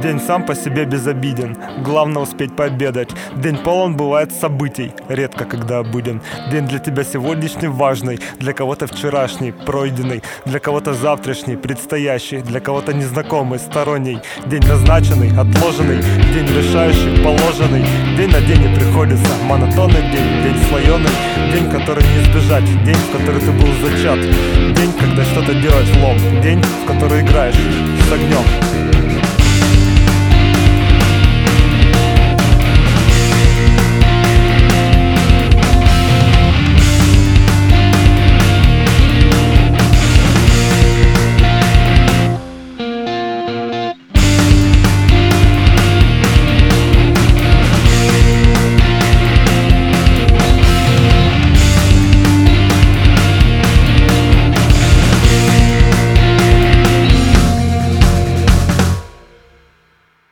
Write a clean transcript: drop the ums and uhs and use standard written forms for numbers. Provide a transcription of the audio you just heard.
День сам по себе безобиден, главное успеть пообедать. День полон бывает событий, редко когда обыден. День для тебя сегодняшний важный, для кого-то вчерашний, пройденный, для кого-то завтрашний, предстоящий, для кого-то незнакомый, сторонний. День назначенный, отложенный, день решающий, положенный. День на день не приходится, монотонный день, день слоеный. День, который не избежать, день, в который ты был зачат. День, когда что-то делать в лом, день, в который играешь с огнем.